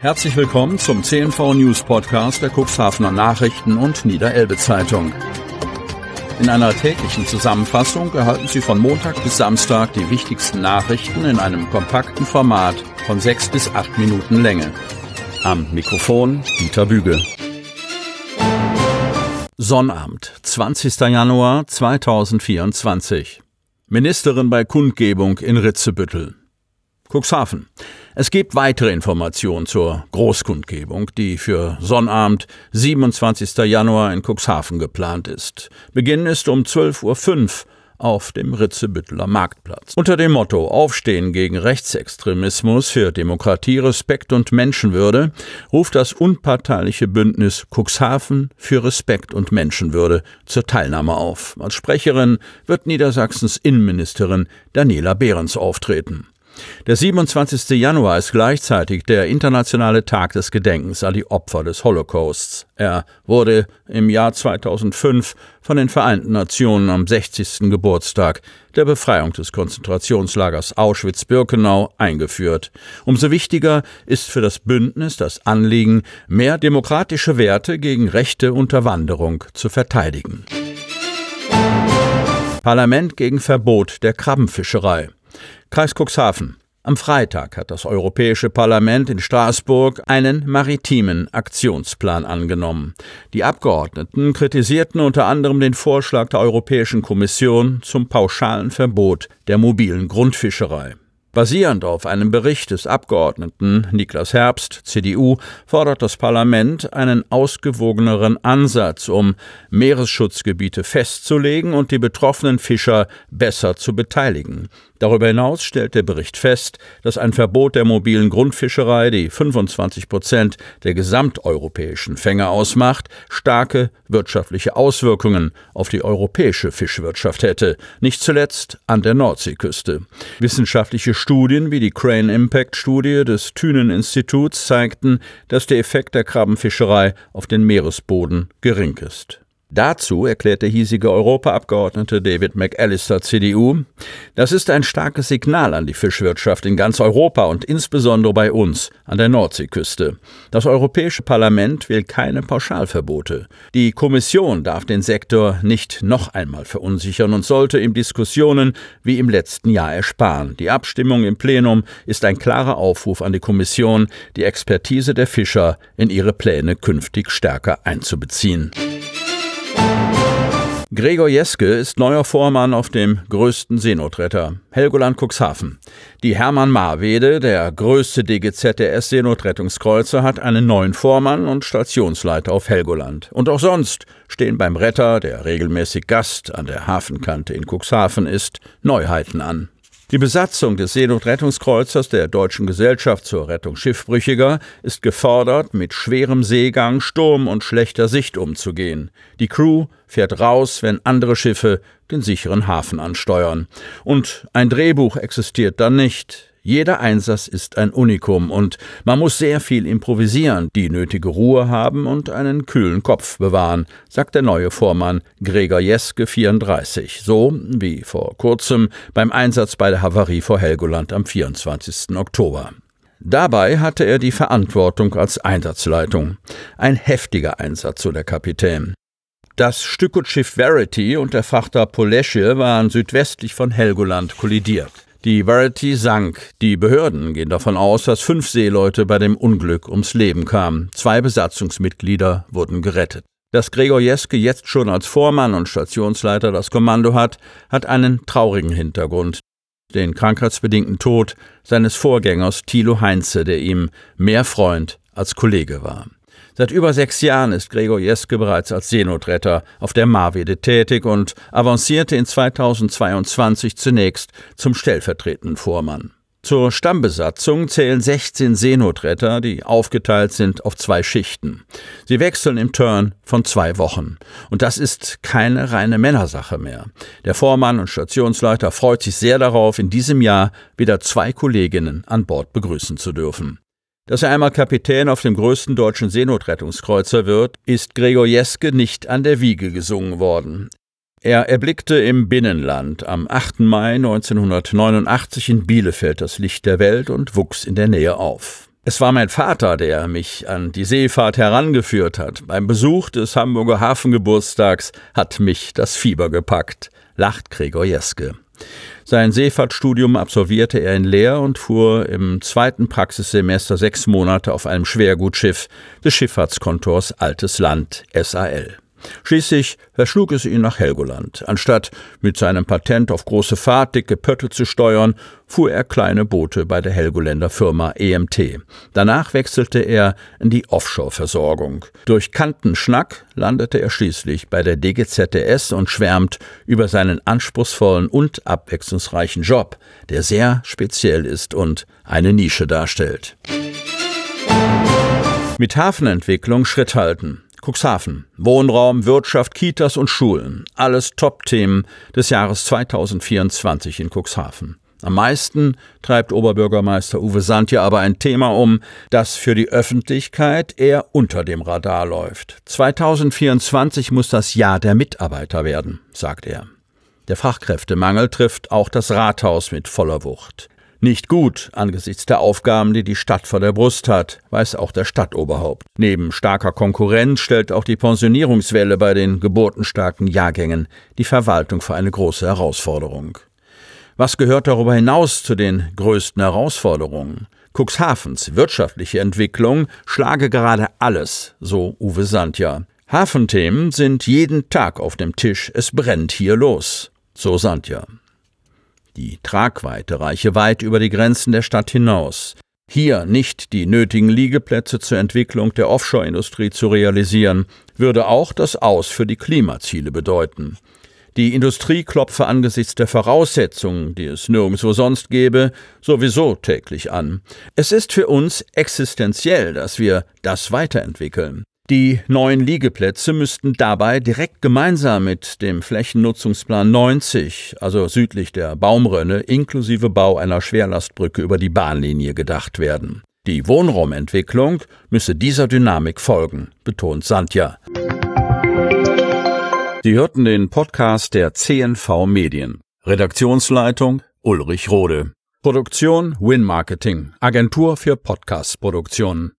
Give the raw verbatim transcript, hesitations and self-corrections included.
Herzlich willkommen zum C N V News Podcast der Cuxhavener Nachrichten und Niederelbe Zeitung. In einer täglichen Zusammenfassung erhalten Sie von Montag bis Samstag die wichtigsten Nachrichten in einem kompakten Format von sechs bis acht Minuten Länge. Am Mikrofon Dieter Büge. Sonnabend, zwanzigster Januar zweitausendvierundzwanzig. Ministerin bei Kundgebung in Ritzebüttel. Cuxhaven. Es gibt weitere Informationen zur Großkundgebung, die für Sonnabend, siebenundzwanzigster Januar in Cuxhaven geplant ist. Beginn ist um zwölf Uhr fünf auf dem Ritzebütteler Marktplatz. Unter dem Motto Aufstehen gegen Rechtsextremismus für Demokratie, Respekt und Menschenwürde ruft das unparteiliche Bündnis Cuxhaven für Respekt und Menschenwürde zur Teilnahme auf. Als Sprecherin wird Niedersachsens Innenministerin Daniela Behrens auftreten. Der siebenundzwanzigster Januar ist gleichzeitig der internationale Tag des Gedenkens an die Opfer des Holocausts. Er wurde im Jahr zweitausendfünf von den Vereinten Nationen am sechzigsten Geburtstag der Befreiung des Konzentrationslagers Auschwitz-Birkenau eingeführt. Umso wichtiger ist für das Bündnis das Anliegen, mehr demokratische Werte gegen rechte Unterwanderung zu verteidigen. Parlament gegen Verbot der Krabbenfischerei. Kreis Cuxhaven. Am Freitag hat das Europäische Parlament in Straßburg einen maritimen Aktionsplan angenommen. Die Abgeordneten kritisierten unter anderem den Vorschlag der Europäischen Kommission zum pauschalen Verbot der mobilen Grundfischerei. Basierend auf einem Bericht des Abgeordneten Niklas Herbst, C D U, fordert das Parlament einen ausgewogeneren Ansatz, um Meeresschutzgebiete festzulegen und die betroffenen Fischer besser zu beteiligen. Darüber hinaus stellt der Bericht fest, dass ein Verbot der mobilen Grundfischerei, die fünfundzwanzig Prozent der gesamteuropäischen Fänge ausmacht, starke wirtschaftliche Auswirkungen auf die europäische Fischwirtschaft hätte, nicht zuletzt an der Nordseeküste. Wissenschaftliche Studien wie die Crane-Impact-Studie des Thünen-Instituts zeigten, dass der Effekt der Krabbenfischerei auf den Meeresboden gering ist. Dazu erklärt der hiesige Europaabgeordnete David McAllister, C D U, das ist ein starkes Signal an die Fischwirtschaft in ganz Europa und insbesondere bei uns an der Nordseeküste. Das Europäische Parlament will keine Pauschalverbote. Die Kommission darf den Sektor nicht noch einmal verunsichern und sollte ihm Diskussionen wie im letzten Jahr ersparen. Die Abstimmung im Plenum ist ein klarer Aufruf an die Kommission, die Expertise der Fischer in ihre Pläne künftig stärker einzubeziehen. Gregor Jeske ist neuer Vormann auf dem größten Seenotretter, Helgoland Cuxhaven. Die Hermann Marwede, der größte D G Z der S-Seenotrettungskreuzer, hat einen neuen Vormann und Stationsleiter auf Helgoland. Und auch sonst stehen beim Retter, der regelmäßig Gast an der Hafenkante in Cuxhaven ist, Neuheiten an. Die Besatzung des Seenotrettungskreuzers der Deutschen Gesellschaft zur Rettung Schiffbrüchiger ist gefordert, mit schwerem Seegang, Sturm und schlechter Sicht umzugehen. Die Crew fährt raus, wenn andere Schiffe den sicheren Hafen ansteuern. Und ein Drehbuch existiert dann nicht. Jeder Einsatz ist ein Unikum und man muss sehr viel improvisieren, die nötige Ruhe haben und einen kühlen Kopf bewahren, sagt der neue Vormann Gregor Jeske, vierunddreißig, so wie vor kurzem beim Einsatz bei der Havarie vor Helgoland am vierundzwanzigsten Oktober. Dabei hatte er die Verantwortung als Einsatzleitung. Ein heftiger Einsatz, so der Kapitän. Das Stückgutschiff Verity und der Frachter Polesche waren südwestlich von Helgoland kollidiert. Die Verity sank. Die Behörden gehen davon aus, dass fünf Seeleute bei dem Unglück ums Leben kamen. Zwei Besatzungsmitglieder wurden gerettet. Dass Gregor Jeske jetzt schon als Vormann und Stationsleiter das Kommando hat, hat einen traurigen Hintergrund. Den krankheitsbedingten Tod seines Vorgängers Thilo Heinze, der ihm mehr Freund als Kollege war. Seit über sechs Jahren ist Gregor Jeske bereits als Seenotretter auf der Marwede tätig und avancierte in zweitausendzweiundzwanzig zunächst zum stellvertretenden Vormann. Zur Stammbesatzung zählen sechzehn Seenotretter, die aufgeteilt sind auf zwei Schichten. Sie wechseln im Turn von zwei Wochen. Und das ist keine reine Männersache mehr. Der Vormann und Stationsleiter freut sich sehr darauf, in diesem Jahr wieder zwei Kolleginnen an Bord begrüßen zu dürfen. Dass er einmal Kapitän auf dem größten deutschen Seenotrettungskreuzer wird, ist Gregor Jeske nicht an der Wiege gesungen worden. Er erblickte im Binnenland am achten Mai neunzehnhundertneunundachtzig in Bielefeld das Licht der Welt und wuchs in der Nähe auf. Es war mein Vater, der mich an die Seefahrt herangeführt hat. Beim Besuch des Hamburger Hafengeburtstags hat mich das Fieber gepackt, lacht Gregor Jeske. Sein Seefahrtstudium absolvierte er in Leer und fuhr im zweiten Praxissemester sechs Monate auf einem Schwergutschiff des Schifffahrtskontors Altes Land S A L. Schließlich verschlug es ihn nach Helgoland. Anstatt mit seinem Patent auf große Fahrt dicke Pötte zu steuern, fuhr er kleine Boote bei der Helgoländer Firma E M T. Danach wechselte er in die Offshore-Versorgung. Durch Kantenschnack landete er schließlich bei der D G Z D S und schwärmt über seinen anspruchsvollen und abwechslungsreichen Job, der sehr speziell ist und eine Nische darstellt. Mit Hafenentwicklung Schritt halten. Cuxhaven, Wohnraum, Wirtschaft, Kitas und Schulen, alles Top-Themen des Jahres zweitausendvierundzwanzig in Cuxhaven. Am meisten treibt Oberbürgermeister Uwe Santja aber ein Thema um, das für die Öffentlichkeit eher unter dem Radar läuft. zweitausendvierundzwanzig muss das Jahr der Mitarbeiter werden, sagt er. Der Fachkräftemangel trifft auch das Rathaus mit voller Wucht. Nicht gut angesichts der Aufgaben, die die Stadt vor der Brust hat, weiß auch der Stadtoberhaupt. Neben starker Konkurrenz stellt auch die Pensionierungswelle bei den geburtenstarken Jahrgängen die Verwaltung vor eine große Herausforderung. Was gehört darüber hinaus zu den größten Herausforderungen? Cuxhavens wirtschaftliche Entwicklung schlage gerade alles, so Uwe Santja. Hafenthemen sind jeden Tag auf dem Tisch, es brennt hier los, so Santja. Die Tragweite reiche weit über die Grenzen der Stadt hinaus. Hier nicht die nötigen Liegeplätze zur Entwicklung der Offshore-Industrie zu realisieren, würde auch das Aus für die Klimaziele bedeuten. Die Industrie klopfe angesichts der Voraussetzungen, die es nirgendwo sonst gäbe, sowieso täglich an. Es ist für uns existenziell, dass wir das weiterentwickeln. Die neuen Liegeplätze müssten dabei direkt gemeinsam mit dem Flächennutzungsplan neunzig, also südlich der Baumrönne, inklusive Bau einer Schwerlastbrücke über die Bahnlinie gedacht werden. Die Wohnraumentwicklung müsse dieser Dynamik folgen, betont Santja. Sie hörten den Podcast der C N V Medien. Redaktionsleitung Ulrich Rode. Produktion Win Marketing, Agentur für Podcast-Produktionen.